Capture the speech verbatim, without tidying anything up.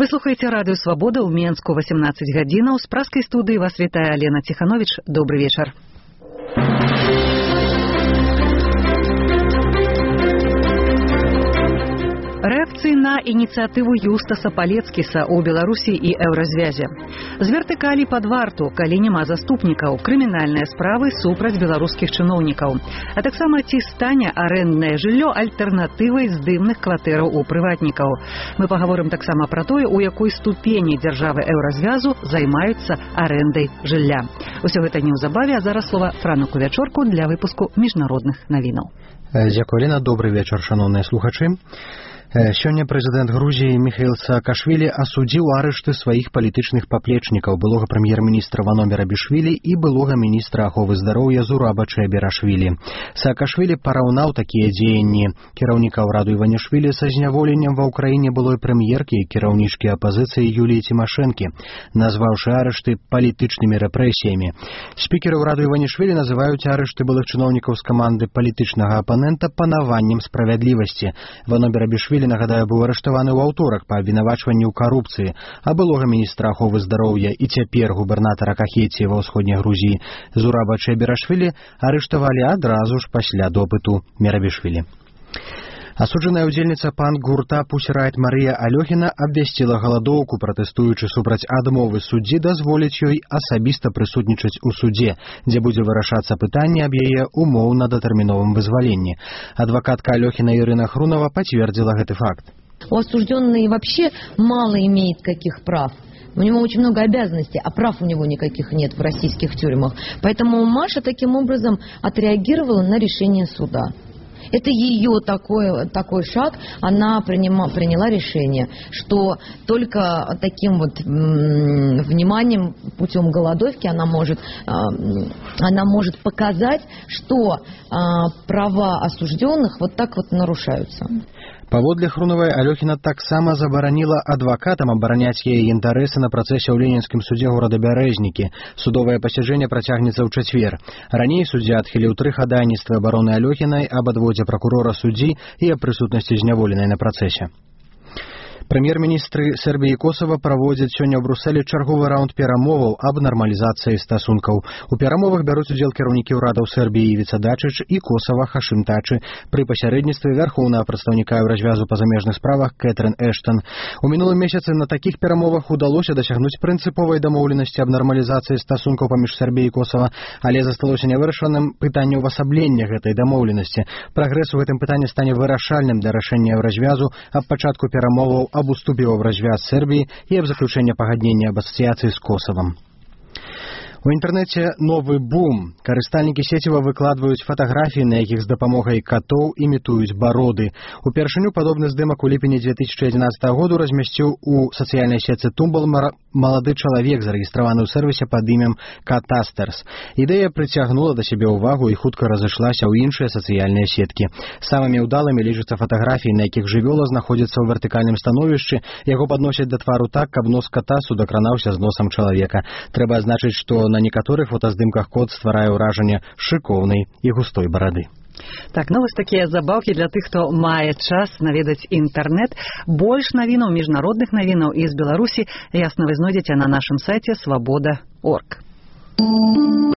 Вы слухаеце радыё Свабода ў Менску восемнадцать гадзінаў. З праскай студыі вас вітае Алена Тиханович. Добры вечар. Рэакцыі на ініцыятыву Юстаса Палецкіса ў Беларусі і еўразвязе. З вертыкалі пад варту, калі няма заступнікаў, крымінальныя справы супраць беларускіх чыноўнікаў. А таксама ці стане арэнднае жыллё альтэрнатывай здымных кватэраў у прыватнікаў. Мы пагаворым таксама пра тое, у якой ступені дзяржавы еўразвязу займаюцца арэндай жылля. Усё гэта неўзабаве, а зараз слова Франу Кувячорку для выпуску міжнародных навінаў. Дзякуй, Алена. Добры вечар, шаноўныя слухачы. Сёння прэзідэнт Грузіі Міхаіл Саакашвілі асудзіў арышты сваіх палітычных паплечнікаў, былога прэм'ер-міністра Ваноміра Бішвілі і былога міністра аховы здароўя Зураба Чайберашвілі. Саакашвілі параўнаў такія дзеянні кіраўнікаў Раду Іванішвілі са зняволеннем ва ўкраіне былой прэм'еркі і кіраўнічкі апазіцыі Юліі Цімашэнкі, назваўшы арышты палітычнымі рэпрэсіямі. Спікераў Раду Іванішвілі называюць арышты былых чыноўнікаў з каманды палітычнага апанента панаваннем справядлівасці. Ваноміра Бішвілі, нагадаю, быў арыштаваны ў аўторак па абвінавачванні ў карупцыі, а былога міністра аховы здароўя і цяпер губернатара Кахетіі ва ўсходняй Грузіі Зураба Чайберашвілі арыштавалі адразу ж пасля допыту Мерабішвілі. Асуджаная ўдзельніца панк-гурта «Pussy Riot» Марыя Алёхіна абвясціла галадоўку, пратэстуючы супраць адмовы суддзі дазволіць ёй асабіста прысутнічаць у судзе, дзе будзе вырашацца пытанне аб яе умоўна-датэрміновым вызваленні. Адвакатка Алёхіна Ірына Хрунова пацвердзіла гэты факт. У осужденный вообще мало имеет каких прав. У него очень много обязанностей, а прав у него никаких нет в российских тюрьмах. Поэтому Маша таким образом отреагировала на решение суда. Это ее такой, такой шаг, она принима, приняла решение, что только таким вот м, вниманием, путем голодовки она может, э, она может показать, что э, права осужденных вот так вот нарушаются. Паводле Хрунавай, Алёхіна таксама забараніла адвакатам абараняць яе інтарэсы на працэсе ў ленінскім судзе горада Бярэзнікі. Судовае пасяджэнне працягнецца ў чацвер. Раней суддзя адхіліў тры хадайніцтвы абароны Алёхінай аб адводзе пракурора суддзі і аб прысутнасці зняволенай на працэсе. Прэм'ер-міністры Сербіі і Косава праводзяць сёння ў Брусэлі чарговы раунд перамоваў аб нармалізацыі стасункаў. У перамовах бяруць удзел кіраўнікі ўрадаў Сербіі Івіца Дачыч і Косава Хашым Тачы пры пасярэдніцтве вярхоўнага прадстаўніка еўразвязу па замежных справах Кэтрын Эштон. У мінулым месяцы на такіх перамовах удалося дасягнуць прынцыповай дамоўленасці аб нармалізацыі стасункаў паміж Сербіяй і Косава, але засталося нявырашаным пытанне ўвасаблення гэтай дамоўленасці. Прагрэс у гэтым пытанні стане вырашальным для рашэння еўразвязу аб пачатку перамоваў аб уступе ў развяз Сербіі і аб заключэння пагаднення аб асацыяцыі з Косавам. У інтэрнэце новы бум. Карыстальнікі сеціва выкладваюць фатаграфіі, на якіх з дапамогай катоў імітуюць бароды. Упершыню падобны здымак у ліпені две тысячи адзінаццатага году размясціў у сацыяльнай сетцы Тумбл малады чалавек, зарэгістраваны ў сэрвісе пад імем Катастерс. Ідэя прыцягнула да сябе ўвагу і хутка разышлася ў іншыя сацыяльныя сеткі. Самымі ўдалымі лічацца фатаграфіі, на якіх жывёла знаходзіцца ў вертыкальным становішчы, яго падносяць да твару так, каб нос ката судакранаўся з носам чалавека. Трэба адзначыць, што на некаторых фотаздымках кот стварае ўражанне шыкоўнай і густой барады. Так, ну вось такія забаўкі для тых, хто мае час наведаць інтэрнэт. Больш навінаў, міжнародных навінаў і з Беларусі, ясна, вы знойдзеце на нашым сайце свабода точка орг.